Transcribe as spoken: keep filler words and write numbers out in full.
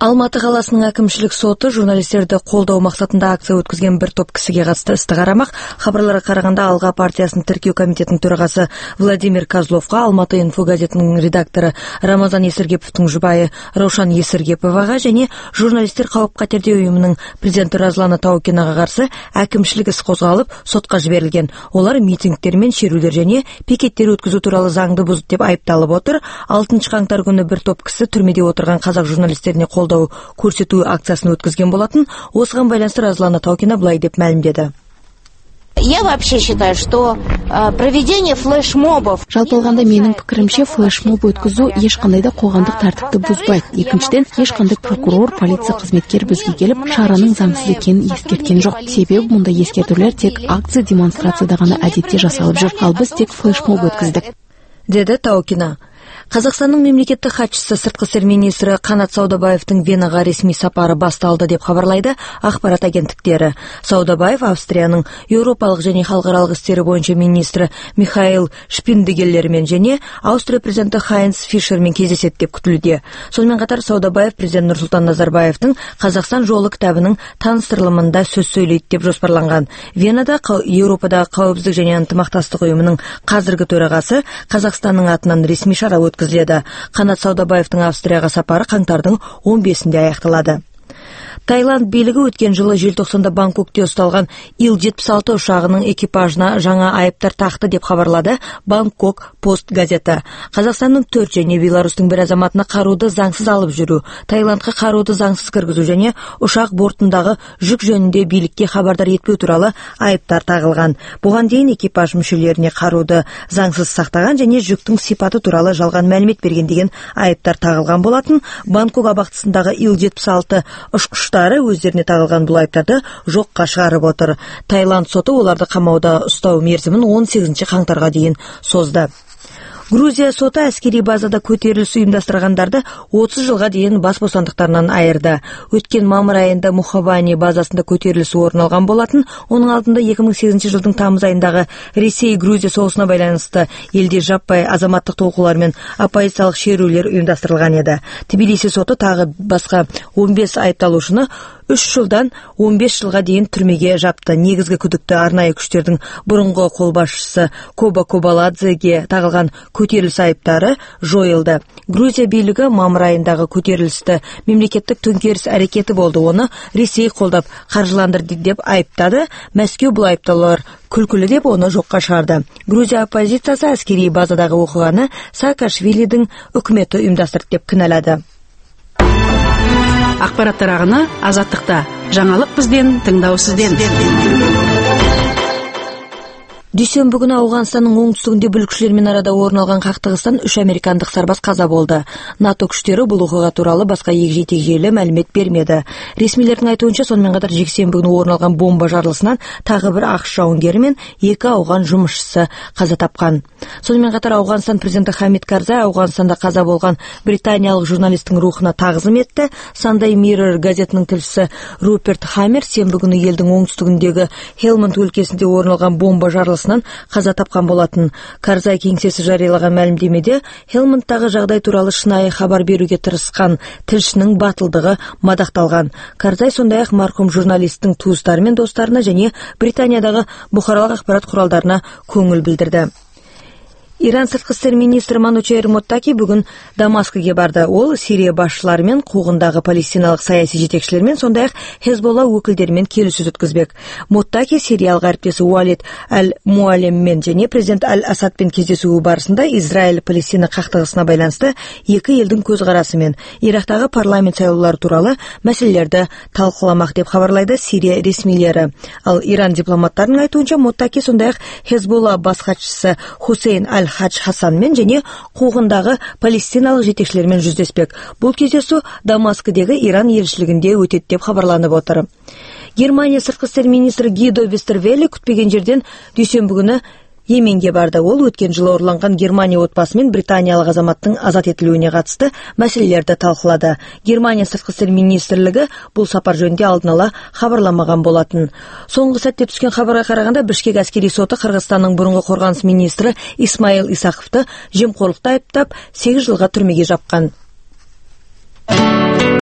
Алматы қаласының әкімшілік соты журналистерді қолдау мақсатында акция өткізген бір топ кісіге қатысты істі қарамақ. Хабарларға қарағанда Алға партиясының тіркеу комитетінің төрағасы Владимир Козловқа, Алматы инфо газетінің редакторы Рамазан Есіргеповтың жұбайы Раушан Есіргеповаға және журналистер қауіп-қатерде ұйымының президенті Разлана Таукинаға қарсы әкімшілік іс қозғалып, сотқа жіберілген. Олар митингтер мен шерулер және пикеттер өткізу туралы заңды бұзды деп айыпталып отыр. алтыншы қаңтар күні бір топ кісі түрмеде отырған қазақ журналистеріне қолдау көрсету акциясын өткізген болатын. Осыған байланысты Разлана Таукина былай деп мәлімдеді. Я вообще считаю, что проведение флешмобов... Жалпы алғанда менің пікірімше флешмоб өткізу ешқандай да қоғамдық тәртіпті бұзбайды. Екіншіден, ешқандай прокурор, полиция қызметкер бізге келіп, шараның заңсыз екенін ескерткен жоқ. Себебі мұндай ескертулер тек акция демонстрацияда ғана әдетте жасалып жүр, ал біз тек флешмоб өткіздік, деді Таукина. Қазақстанның мемлекеттік хатшысы сыртқы істер министрі Қанат Саудабаевтың Венаға ресми сапары басталды деп хабарлайды ақпарат агенттіктері. Саудабаев Австрияның еуропалық және халықаралық істері бойынша министрі Михаил Шпиндигеллермен және Аустрия президенті Хайнц Фишермен кездеседі деп күтілуде. Сонымен қатар Саудабаев президент Нұрсұлтан Назарбаевтың Қазақстан жолы кітабының таныстырылымында сөз сөйлейді деп жоспарланған. Венада Еуропадағы қауіпсіздік және ынтымақтастық ұйымының қазіргі төрағасы Қазақстанның атынан ресми шара өткізіледі. Қанат Саудабаевтың Австрияға сапары қаңтардың он бесінде аяқталады. Таиланд билігі өткен жылы желтоқсанда Бангкокте ұсталған Ил жетпіс алты ұшағының экипажына жаңа айыптар тақты деп хабарлады Бангкок Пост газеті. Қазақстанның төрт және Беларусьтың бір азаматына қаруды заңсыз алып жүру, Таиландқа қаруды заңсыз кіргізу және ұшақ бортындағы жүк жөнінде билікке хабардар етпеу туралы айыптар тағылған. Бұған дейін экипаж мүшелеріне қаруды заңсыз сақтаған және жүктің сипаты туралы жалған мәлімет берген деген айыптар тағылған болатын. Бангкок абақтысындағы Ил жетпіс алты ұшқыштар өздеріне тағылған бұл айыптарды жоққа шығарып отыр. Таиланд соты оларды қамауда ұстау мерзімін он сегізінші қаңтарға дейін созды. Грузия соты әскери базада көтеріліс ұйымдастырғандарды отыз жылға дейін бас бостандықтарынан айырды. Өткен мамыр айында Мухабани базасында көтеріліс орын алған болатын. Оның алдында екі мың сегізінші жылдың тамыз айындағы Ресей-Грузия соғысына байланысты елде жаппай азаматтық толқулар мен оппозициялық шерулер ұйымдастырылған еді. Тбилиси соты тағы басқа он бес айыпталушыны үш жылдан он бес жылға дейін түрмеге жапты. Негізгі күдікті арнайы күштердің бұрынғы қолбасшысы Коба Кобаладзеге тағылған көтеріліс айыптары жойылды. Грузия билігі мамыр айындағы көтерілісті мемлекеттік төңкеріс әрекеті болды. Оны Ресей қолдап қаржыландырды деп айыптады. Мәскеу бұл айыптаулар күлкілі деп оны жоққа шығарды. Грузия оппозициясы әскери базадағы оқиғаны Саакашвилидің үкіметі ұйымдастырды деп кінәлады. Ақпараттар ағыны Азаттықта. Жаңалық бізден, тыңдау сізден. Дүйсенбі күні Ауғанстанның оңтүстігінде бүлікшілермен арада орын алған қақтығыстан үш американдық сарбаз қаза болды. НАТО күштері бұл оқиға туралы басқа егжей-тегжейлі мәлімет бермеді. Ресмилердің айтуынша, сонымен қатар жексенбі күні орын алған бомба жарылысынан тағы бір ақш жауынгері мен екі ауған жұмысшысы қаза тапқан. Сонымен қатар Ауғанстан президенті Хамид Карзай Ауғанстанда қаза болған британиялық журналистің рухына тағзым етті. Sunday Mirror газетінің тілшісі Руперт Хаммер сенбі күні елдің оңтүстігіндегі Хелманд өлкесінде орын алған бомба жарылысынан қаза тапқан болатын. Карзай кеңсесі жариялаған мәлімдемеде Хелмандтағы жағдай туралы шынайы хабар беруге тырысқан тілшінің батылдығы мадақталған. Карзай сондай-ақ марқұм журналисттің туыстары мен достарына және Британиядағы бұқаралық ақпарат құралдарына көңіл білдірді. Иран сыртқы істер министрі Манучейр Моттаки бүгін Дамаскіге барды. Ол Сирия басшыларымен, қуғындағы палестиналық саяси жетекшілермен, сондай-ақ Хезболла өкілдерімен келіссөз өткізбек. Моттаки сириялық әріптесі Уалид Аль-Муалеммен және президент Аль-Асадпен кездесуі барысында Израиль-Палестина қақтығысына байланысты екі елдің көзқарасымен Ирактағы парламент сайлаулары туралы мәселелерді талқыламақ деп хабарлайды Сирия ресмилері. Ал Иран дипломаттарының айтуынша Моттаки сондай-ақ Хезболла бас хатшысы Хусейн Аль Хадж Хасанмен және қуғындағы палестиналық жетекшілермен жүздеспек. Бұл кездесу Дамаскідегі Иран елшілігінде өтеді деп хабарланып отыр. Германия сыртқы істер министрі Гидо Вестервеле күтпеген жерден дүйсенбі күні Йеменге барды. Ол өткен жылы ұрланған Германия отбасы мен британиялық азаматтың азат етілуіне қатысты мәселелерді талқылады. Германия сыртқы істер министрлігі бұл сапар жөнінде алдын ала хабарламаған болатын. Соңғы сәтте түскен хабарға қарағанда Бішкек әскери соты Қырғызстанның бұрынғы қорғаныс министрі Исмаил Исақовты жемқорлықта айыптап сегіз жылға түрмеге жапқан.